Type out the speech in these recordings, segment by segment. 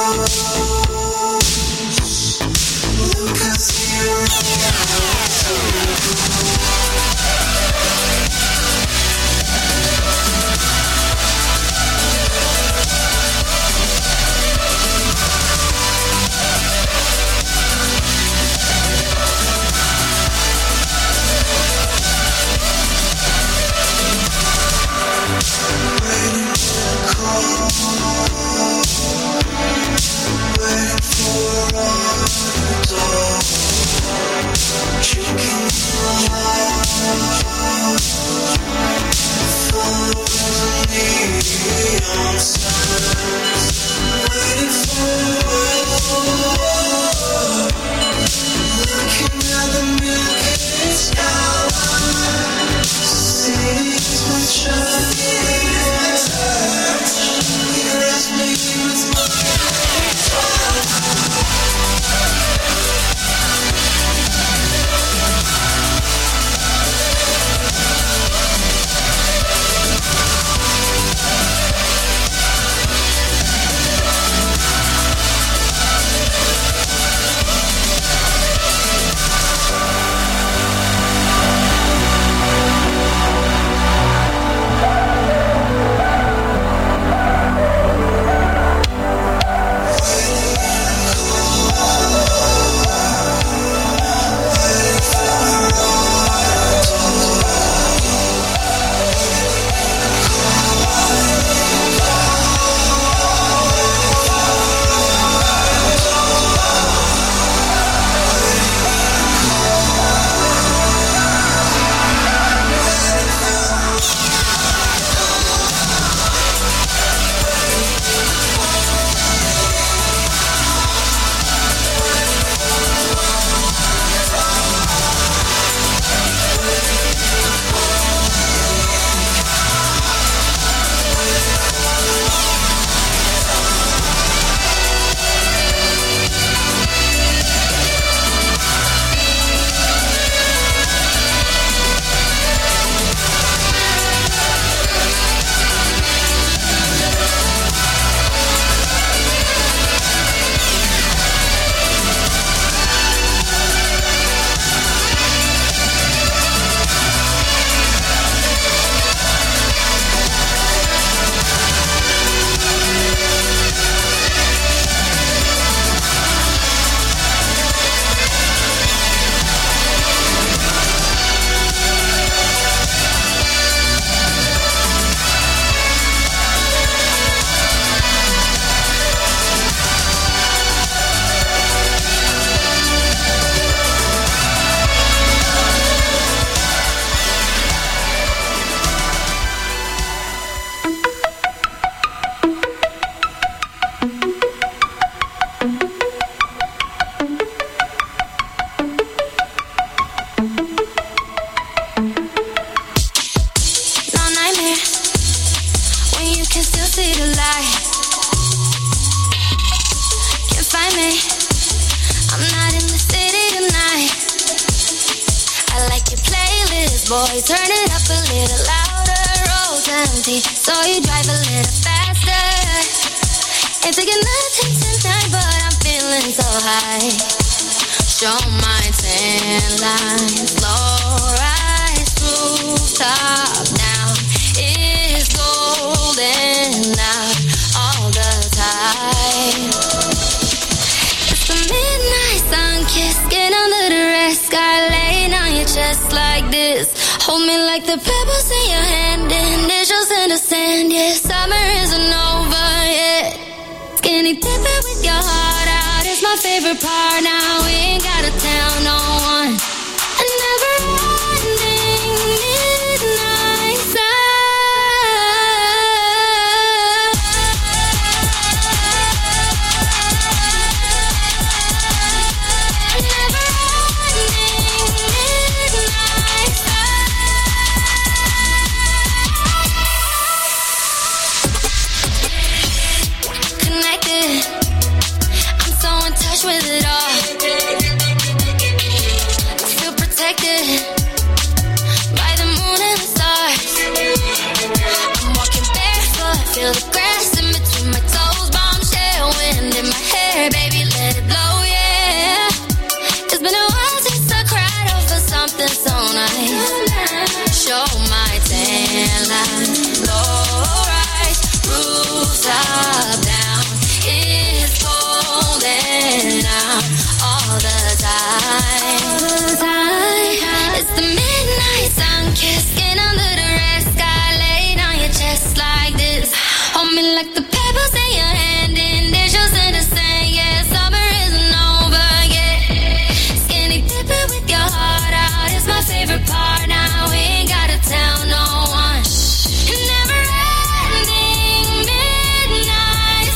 Boy, turn it up a little louder. Roads empty, so you drive a little faster. Ain't taking nothing tonight, but I'm feeling so high. Show my tan lines, low rise, rooftop now is golden out all the time. It's the midnight sun kiss, get under the red sky, laying on your chest like this. Hold me like the pebbles in your hand, initials in the sand. Yeah, summer isn't over yet. Skinny dipping with your heart out is my favorite part. Now we ain't gotta tell no one. A never-ending midnight sun. A never-ending midnight sun. Connected, I'm so in touch with it all. Skin under the red sky, laid on your chest like this. Hold me like the pebbles in your hand, initials in the sand. Yeah, summer isn't over yet. Skinny dipping with your heart out is my favorite part. Now we ain't gotta tell no one. Never ending midnight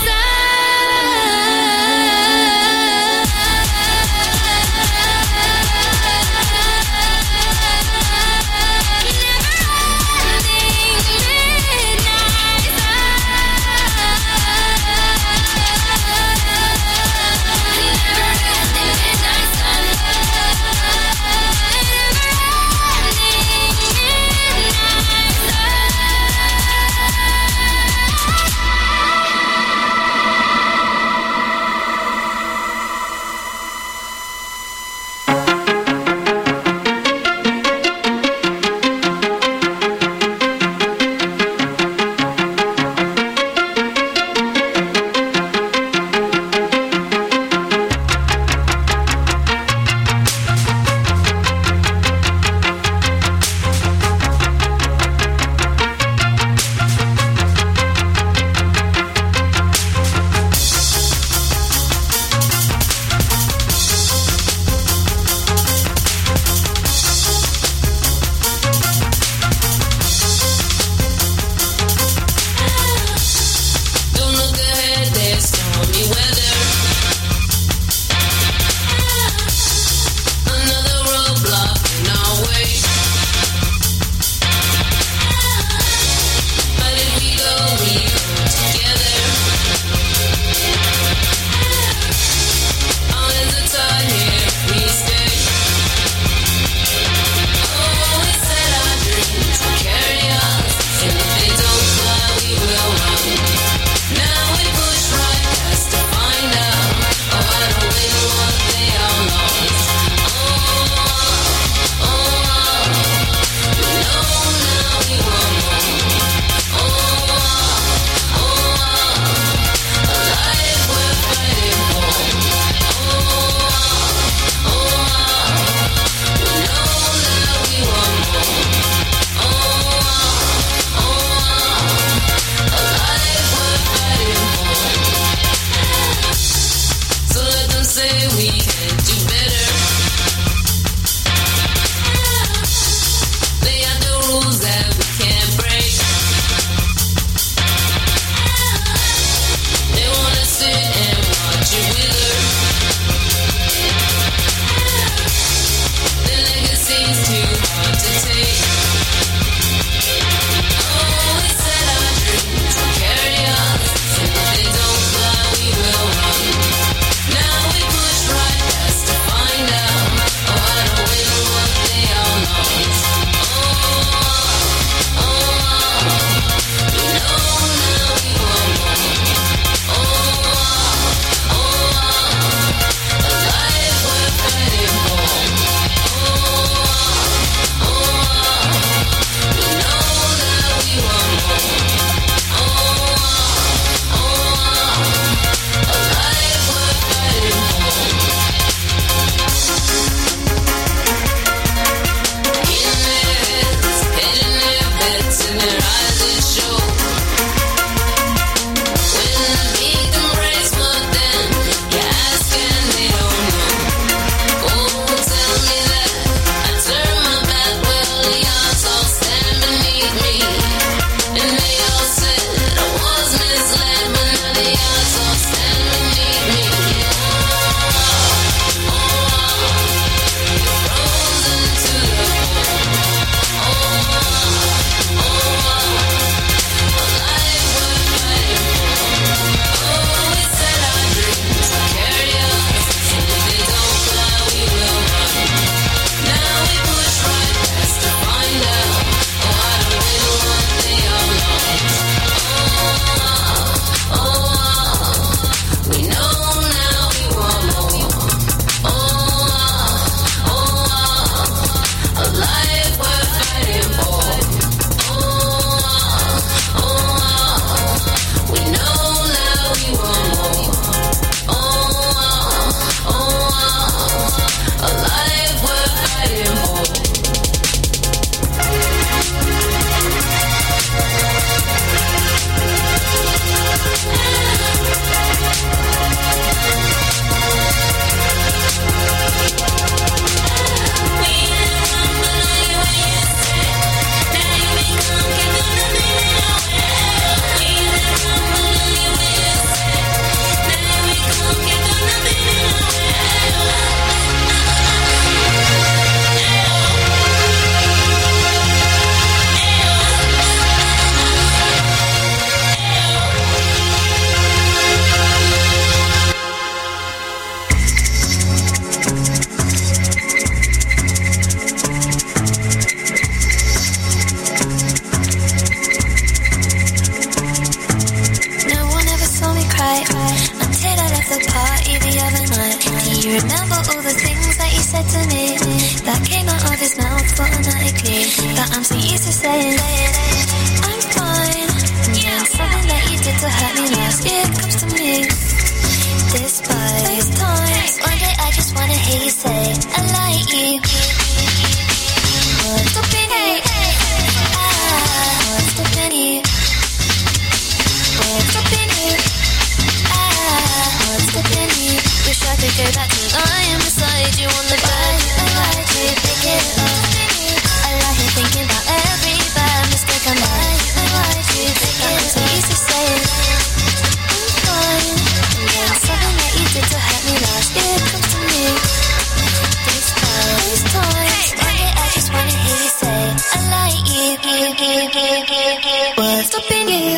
the party the other night. Do you remember all the things that you said to me? That came out of his mouth automatically. That I'm so used to saying, I'm fine. And then something that you did to hurt me last year comes to me. Despite those times, one day I just wanna hear you say, I like you. What's stopping you? What's stopping you? What's stopping you? What's stopping you? Wish I could go back to lying beside you on the bed. I like you, pick it up. I lie here thinking about every bad mistake I made. I like you, pick it up. I'm so used to saying I'm fine. And then something that you did to hurt me last year comes to me. Despite those times, one day I just wanna hear you say I like you. What's stopping you?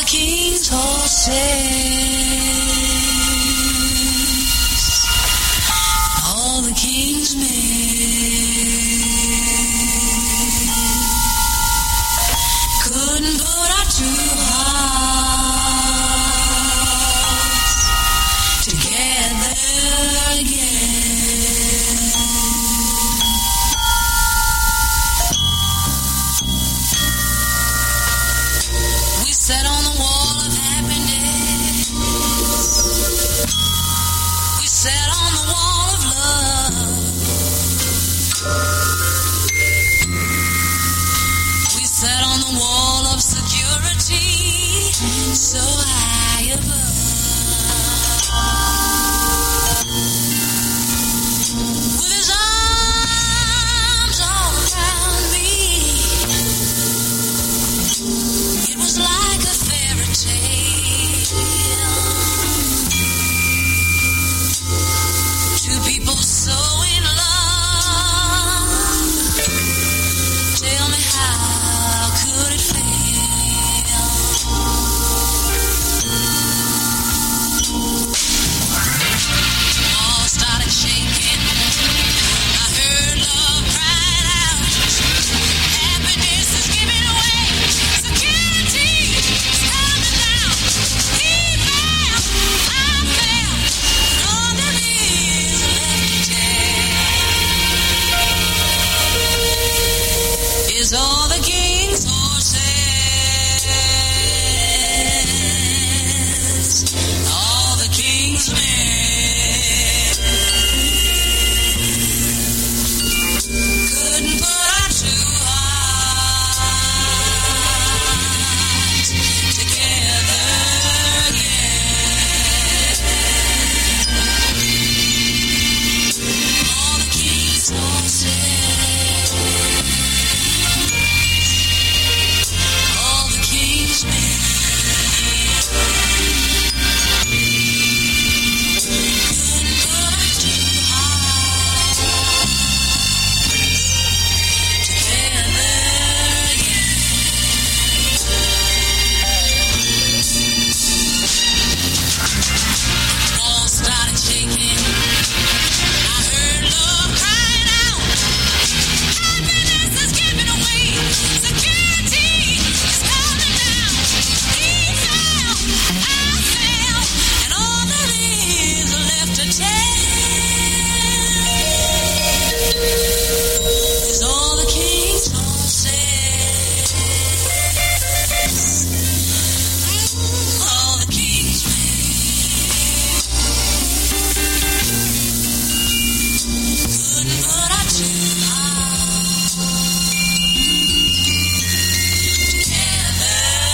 king's horses, all the king's men couldn't put our two hearts together again. We sat on the wall of happiness. We sat on the wall of love. We sat on the wall of security, so high above. With his arms all around me, it was like a fairy tale. Two people so in love. Tell me, how could it fail? All started shaking. I heard love crying out. Happiness is giving away. Security is coming down. He fell, I fell, and all there is left to tell is all the king's horses, all the king's men couldn't put our two hearts together again. All the king's horses, all the king's men couldn't put our two hearts together again. All started shaking. I heard love crying out. Happiness is giving away. Security is coming down. He fell, I fell, and all there is left to tell is all the king's horses, all the king's men couldn't put our two hearts together.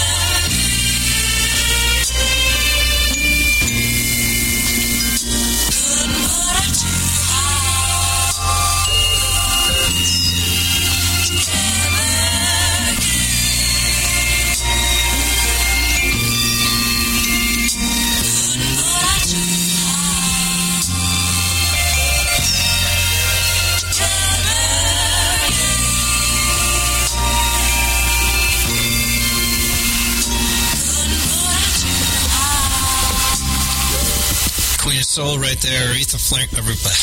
Couldn't put our two hearts together again. Couldn't put our two hearts together again. Couldn't put our two hearts. Queen of Soul right there, Aretha Franklin.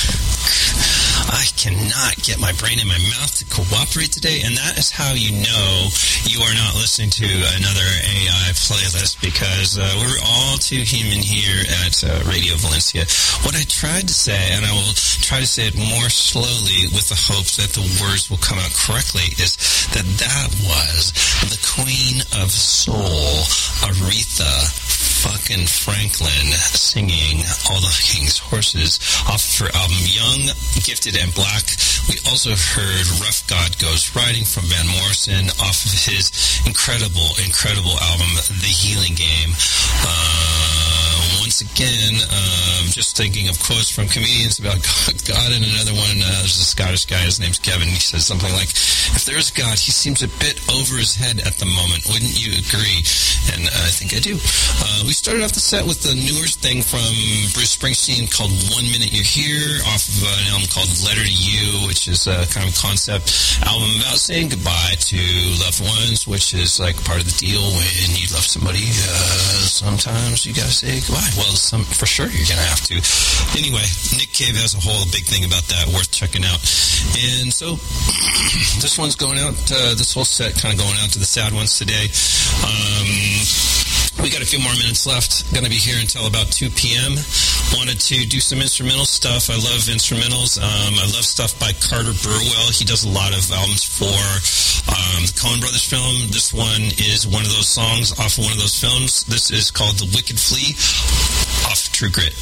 I cannot get my brain in my mouth to cooperate today, and that is how you know you are not listening to another AI playlist, because we're all too human here at Radio Valencia. What I tried to say, and I will try to say it more slowly with the hope that the words will come out correctly, is that was the Queen of Soul, Aretha fucking Franklin, singing All the King's Horses off her album Young, Gifted, and Black. We also heard Rough God Goes Riding from Van Morrison off of his incredible album The Healing Game. Once again, just thinking of quotes from comedians about God, and another one, there's a Scottish guy, his name's Kevin, he says something like, if there is God, he seems a bit over his head at the moment, wouldn't you agree? and I think I do. We started off the set with the newer thing from Bruce Springsteen called 1 Minute You're Here, off of an album called Letter to You, which is a kind of concept album about saying goodbye to loved ones, which is like part of the deal when you love somebody. Sometimes you gotta say goodbye. Well, for sure you're gonna have to. Anyway, Nick Cave has a whole big thing about that worth checking out. And so this one's going out, this whole set kind of going out to the sad ones today. We got a few more minutes left. Going to be here until about 2 p.m. Wanted to do some instrumental stuff. I love instrumentals. I love stuff by Carter Burwell. He does a lot of albums for the Coen Brothers film. This one is one of those songs off of one of those films. This is called The Wicked Flea off True Grit.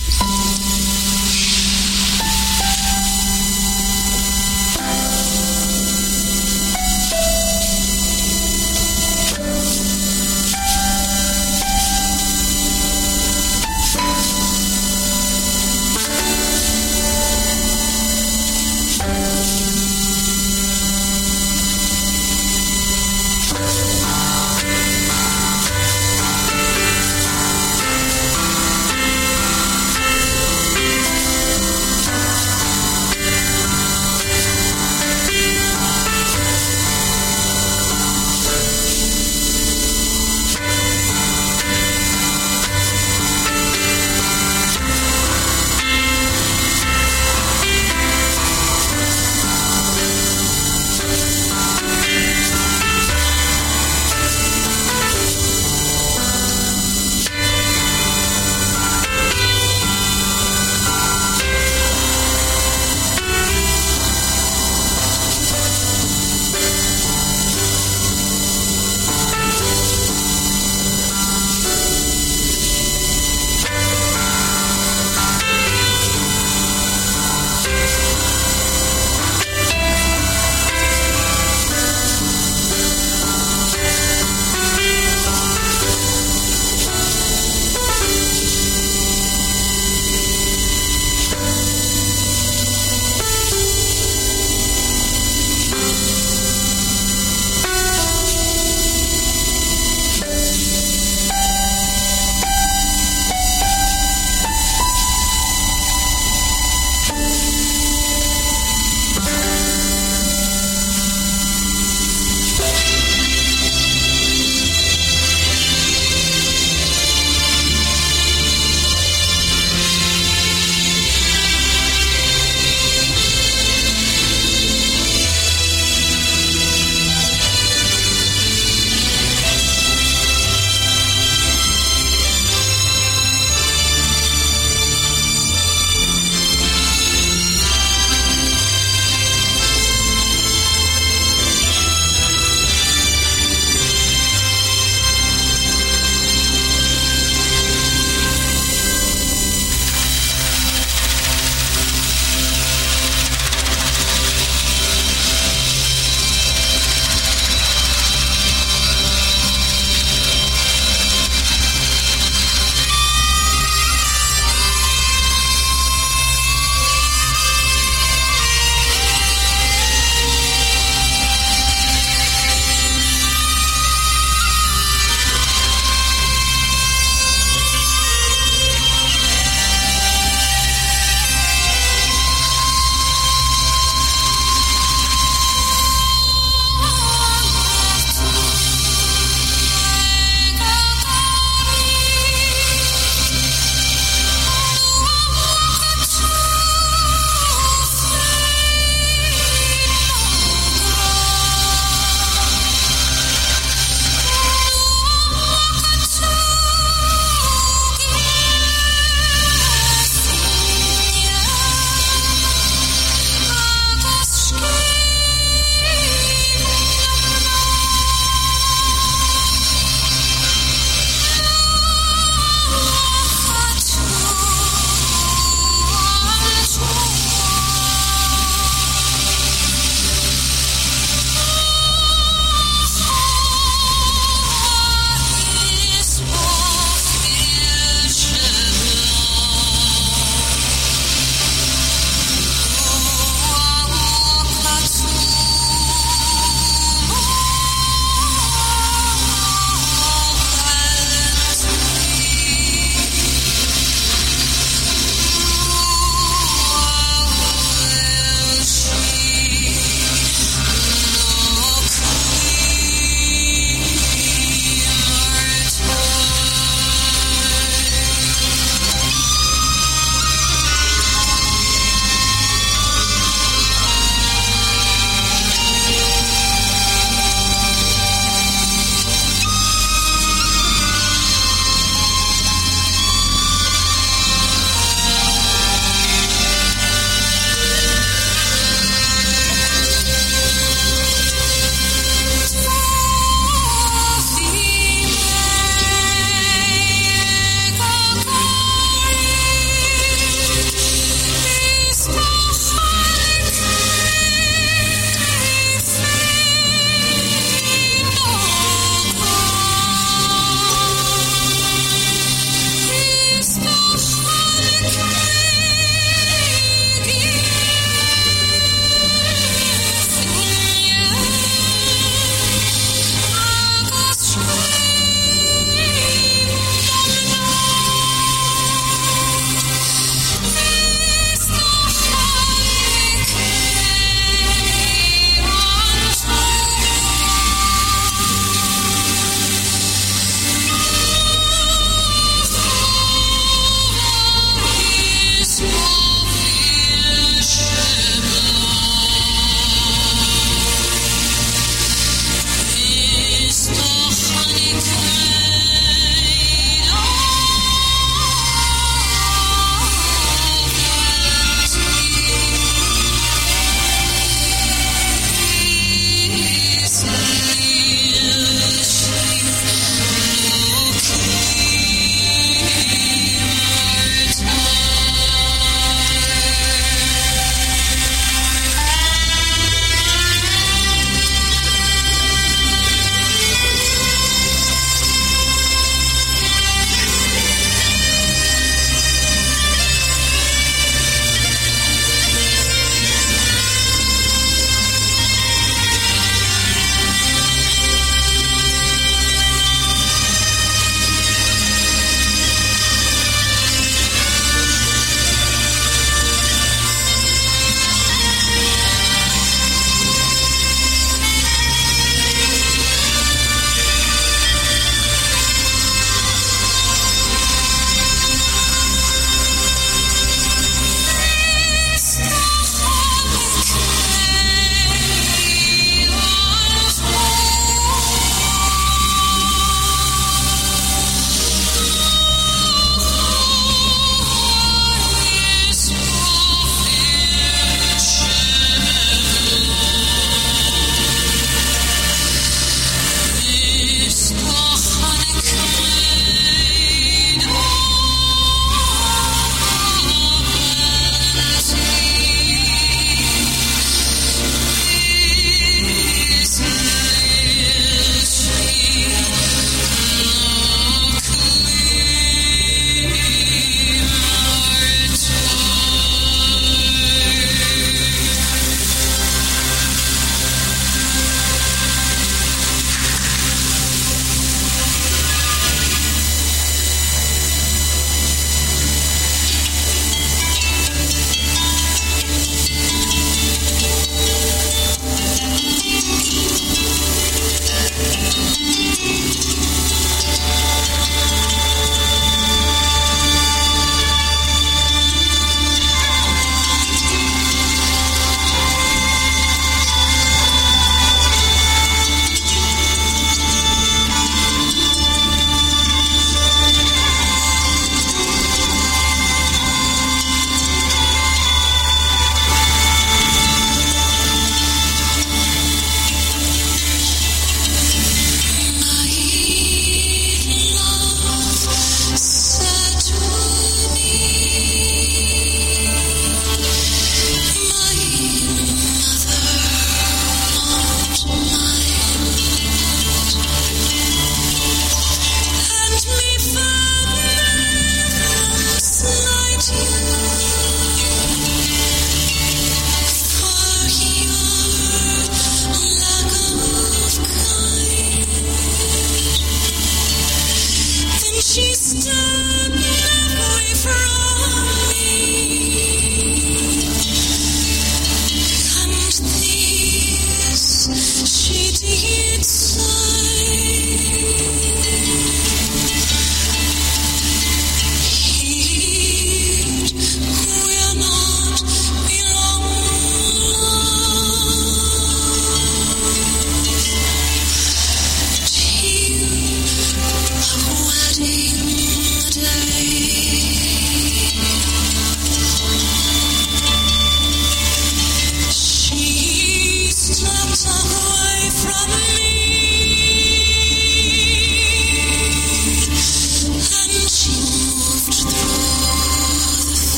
she's stuck